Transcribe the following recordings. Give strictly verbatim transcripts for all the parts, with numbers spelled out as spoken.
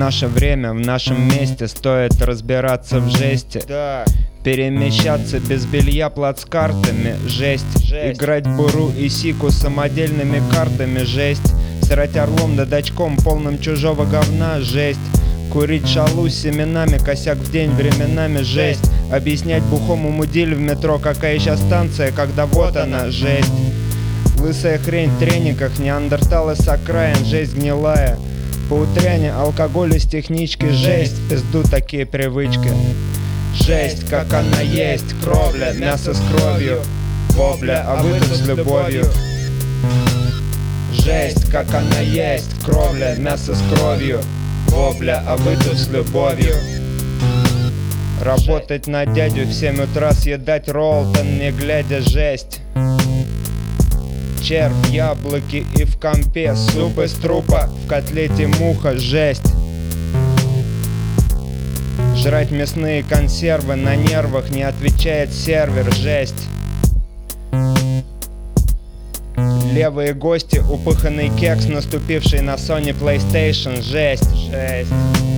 наше время, в нашем месте стоит разбираться в жести. Да. Перемещаться без белья плацкартами, жесть. Жесть. Играть буру и сику самодельными картами, жесть. Срать орлом да дачком полным чужого говна, жесть. Курить шалу с семенами, косяк в день временами, жесть. Объяснять бухому мудиль в метро, какая сейчас станция, когда вот она, жесть. Лысая хрень в трениках, неандерталы с окраин, жесть гнилая. По утряне алкоголь из технички, жесть. Пизду такие привычки. Жесть, как она есть, кровля, мясо с кровью, вобля, а вы тут с любовью. Жесть, как она есть, кровля, мясо с кровью, вобля, а вы тут с любовью. Работать на дядю в семь утра, съедать Роллтон, не глядя, жесть. Червь, яблоки и в компе, суп из трупа, в котлете муха, жесть. Жрать мясные консервы, на нервах не отвечает сервер, жесть. Левые гости, упыханный кекс, наступивший на Sony PlayStation, жесть, жесть.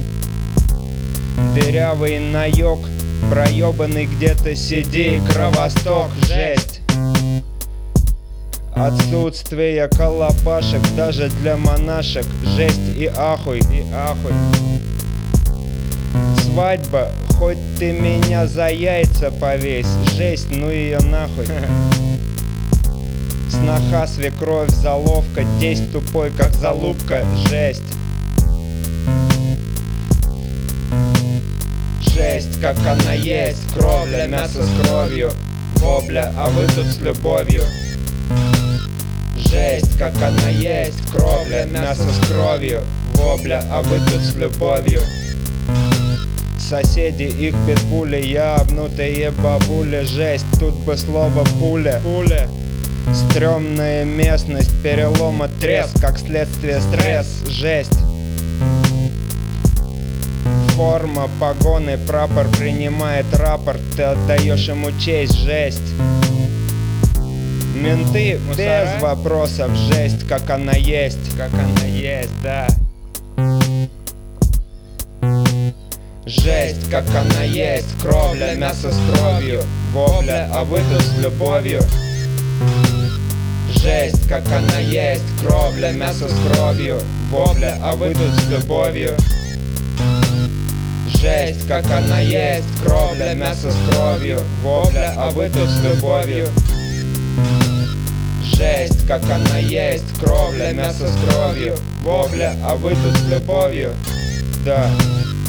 Дырявый наёк, проёбанный где-то сиди, кровосток, жесть. Отсутствие колобашек даже для монашек, жесть и ахуй, и ахуй. Свадьба, хоть ты меня за яйца повесь, жесть, ну ее нахуй. Сноха, свекровь, заловка, тесть тупой, как залупка, жесть. Жесть, как она есть, кровля, мясо с кровью, вобля, а вы тут с любовью. Жесть, как она есть, кровля, мясо с кровью, вобля, а вы тут с любовью. Соседи, их питбули, ябнутые бабули, жесть, тут бы слово пуля. Пуля. Стрёмная местность, перелома, треск, как следствие стресс, жесть. Форма, погоны, прапор принимает рапорт, ты отдаешь ему честь, жесть. Менты Мусора? без вопросов, жесть, как она есть, как она есть, да. Жесть, как она есть, кровля, мясо с кровью, вобля, а вы тут с любовью. Жесть, как она есть, кровля, мясо с кровью, вобля, а вы тут с любовью. Жесть, как она есть, кровля, мясо с кровью, вобля, а вы тут с любовью. Жесть, как она есть, кровля, мясо с кровью, вобля, а вы тут с любовью. Да.